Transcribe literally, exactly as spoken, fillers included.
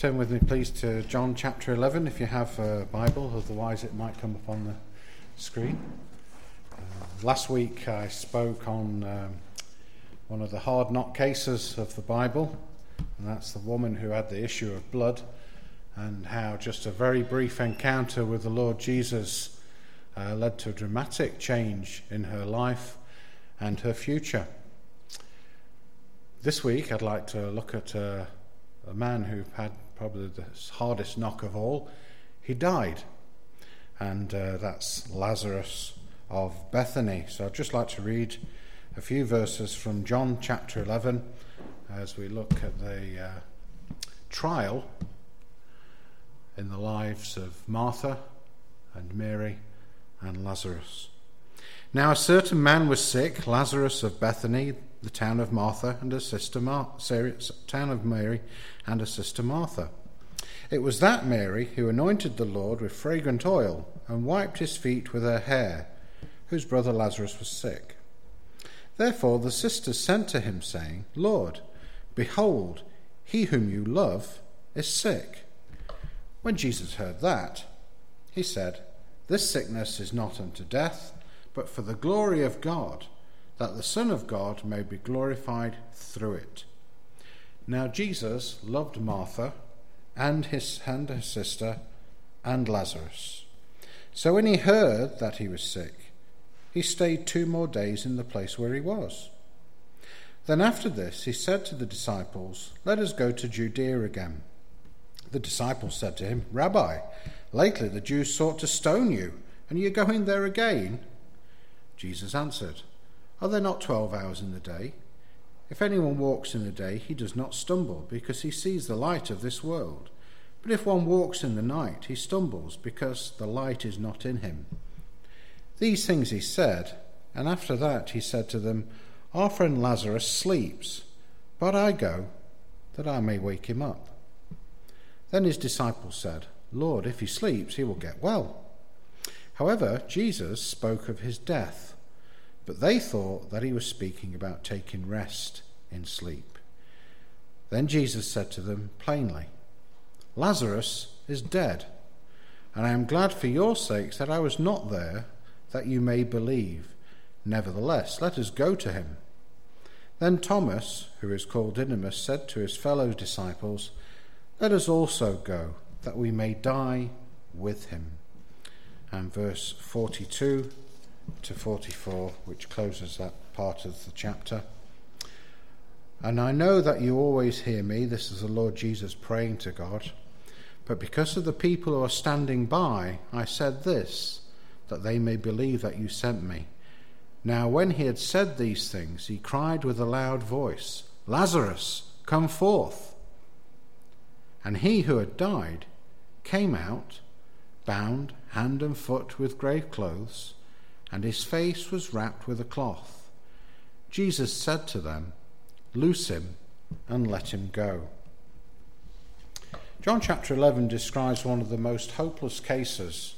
Turn with me, please, to John chapter eleven, if you have a Bible, otherwise it might come up on the screen. Uh, last week I spoke on um, one of the hard knock cases of the Bible, and that's the woman who had the issue of blood, and how just a very brief encounter with the Lord Jesus uh, led to a dramatic change in her life and her future. This week I'd like to look at uh, a man who had probably the hardest knock of all. He died, and uh, that's Lazarus of Bethany. So I'd just like to read a few verses from John chapter eleven as we look at the uh, trial in the lives of Martha and Mary and Lazarus. Now a certain man was sick, Lazarus of Bethany, the town of Martha and her sister Mar- Sarah, town of Mary and her sister Martha. It was that Mary who anointed the Lord with fragrant oil and wiped his feet with her hair, whose brother Lazarus was sick. Therefore the sisters sent to him, saying, Lord, behold, he whom you love is sick. When Jesus heard that, he said, This sickness is not unto death, but for the glory of God, that the Son of God may be glorified through it. Now Jesus loved Martha and his and her sister and Lazarus. So when he heard that he was sick, he stayed two more days in the place where he was. Then after this he said to the disciples, Let us go to Judea again. The disciples said to him, Rabbi, lately the Jews sought to stone you, and you are going there again? Jesus answered, Are there not twelve hours in the day? If anyone walks in the day, he does not stumble, because he sees the light of this world. But if one walks in the night, he stumbles, because the light is not in him. These things he said, and after that he said to them, Our friend Lazarus sleeps, but I go, that I may wake him up. Then his disciples said, Lord, if he sleeps, he will get well. However, Jesus spoke of his death, but they thought that he was speaking about taking rest in sleep. Then Jesus said to them plainly, Lazarus is dead, and I am glad for your sakes that I was not there, that you may believe. Nevertheless, let us go to him. Then Thomas, who is called Didymus, said to his fellow disciples, Let us also go, that we may die with him. And verse forty-two to forty-four, which closes that part of the chapter. And I know that you always hear me, this is the Lord Jesus praying to God, but because of the people who are standing by, I said this, that they may believe that you sent me. Now when he had said these things, he cried with a loud voice, Lazarus, come forth. And he who had died came out, bound hand and foot with grave clothes, and his face was wrapped with a cloth. Jesus said to them, Loose him and let him go. John chapter eleven describes one of the most hopeless cases